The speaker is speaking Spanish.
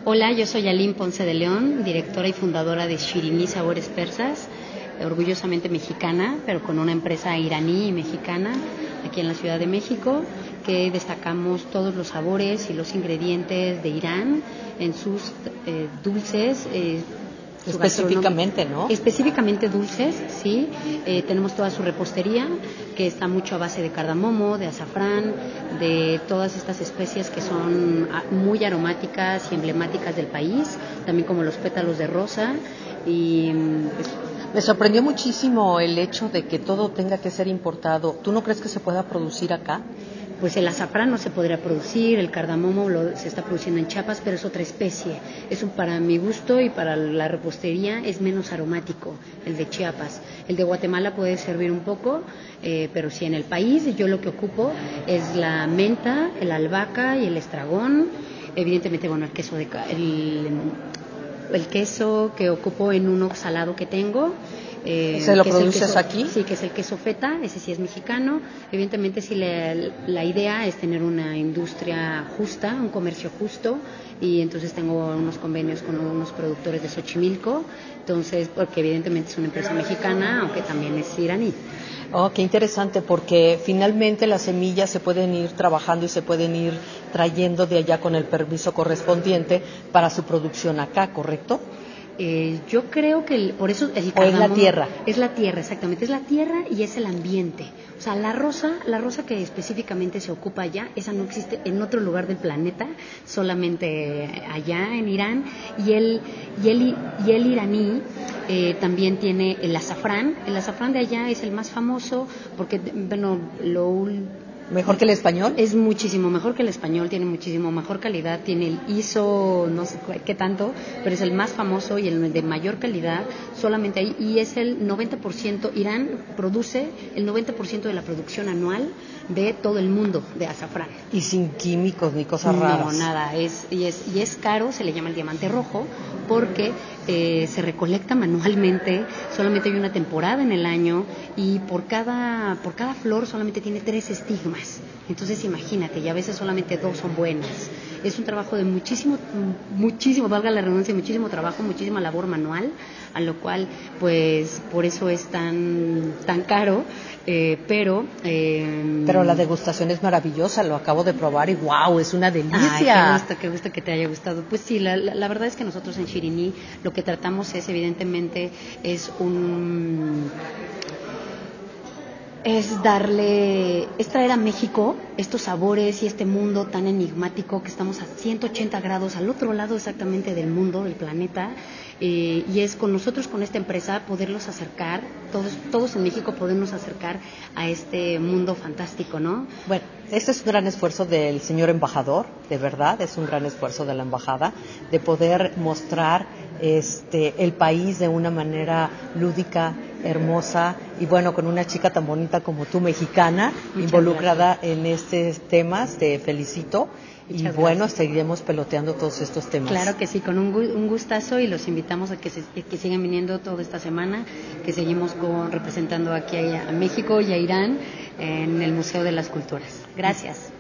Hola, yo soy Aline Ponce de León, directora y fundadora de Shirini Sabores Persas, orgullosamente mexicana, pero con una empresa iraní y mexicana aquí en la Ciudad de México, que destacamos todos los sabores y los ingredientes de Irán en sus dulces. Específicamente, ¿no? Específicamente dulces, sí. Tenemos toda su repostería, que está mucho a base de cardamomo, de azafrán, de todas estas especias que son muy aromáticas y emblemáticas del país, también como los pétalos de rosa. Y me sorprendió muchísimo el hecho de que todo tenga que ser importado. ¿Tú no crees que se pueda producir acá? Pues el azafrán no se podría producir, el cardamomo se está produciendo en Chiapas, pero es otra especie. Para mi gusto y para la repostería es menos aromático el de Chiapas. El de Guatemala puede servir un poco, pero sí en el país yo lo que ocupo es la menta, el albahaca y el estragón. Evidentemente, bueno, el queso que ocupo en un oxalado que tengo. ¿Se lo produces aquí? Sí, que es el queso feta, ese sí es mexicano. Evidentemente sí la idea es tener una industria justa, un comercio justo, y entonces tengo unos convenios con unos productores de Xochimilco, entonces porque evidentemente es una empresa mexicana, aunque también es iraní. Oh, qué interesante, porque finalmente las semillas se pueden ir trabajando y se pueden ir trayendo de allá con el permiso correspondiente para su producción acá, ¿correcto? Yo creo que por eso el cardamomo... ¿O es la tierra? Es la tierra, exactamente. Es la tierra y es el ambiente. O sea, la rosa que específicamente se ocupa allá, esa no existe en otro lugar del planeta, solamente allá en Irán. Y el iraní también tiene el azafrán. El azafrán de allá es el más famoso porque, bueno, ¿Mejor que el español? Es muchísimo mejor que el español, tiene muchísimo mejor calidad, tiene el ISO, no sé qué tanto, pero es el más famoso y el de mayor calidad, solamente ahí, y es el 90%, Irán produce el 90% de la producción anual de todo el mundo de azafrán. Y sin químicos ni cosas raras. No, nada, y es caro, se le llama el diamante rojo, porque se recolecta manualmente, solamente hay una temporada en el año y por cada flor solamente tiene 3 estigmas. Entonces imagínate, y a veces solamente 2 son buenas. Es un trabajo de muchísimo, valga la redundancia, muchísimo trabajo, muchísima labor manual, a lo cual, pues, por eso es tan caro, pero la degustación es maravillosa, lo acabo de probar y wow, es una delicia. Ay, qué gusto que te haya gustado. Pues sí, la verdad es que nosotros en Shirini lo que tratamos es, evidentemente, es traer a México estos sabores y este mundo tan enigmático que estamos a 180 grados al otro lado exactamente del mundo, del planeta, y es con nosotros, con esta empresa, poderlos acercar, todos en México podernos acercar a este mundo fantástico, ¿no? Bueno, este es un gran esfuerzo del señor embajador, de verdad, es un gran esfuerzo de la embajada, de poder mostrar el país de una manera lúdica, hermosa, y bueno, con una chica tan bonita como tú, mexicana, Muchas involucrada gracias. en estos temas, te felicito. Muchas y bueno, gracias. Seguiremos peloteando todos estos temas. Claro que sí, con un gustazo, y los invitamos a que sigan viniendo toda esta semana, que seguimos representando aquí a México y a Irán en el Museo de las Culturas. Gracias.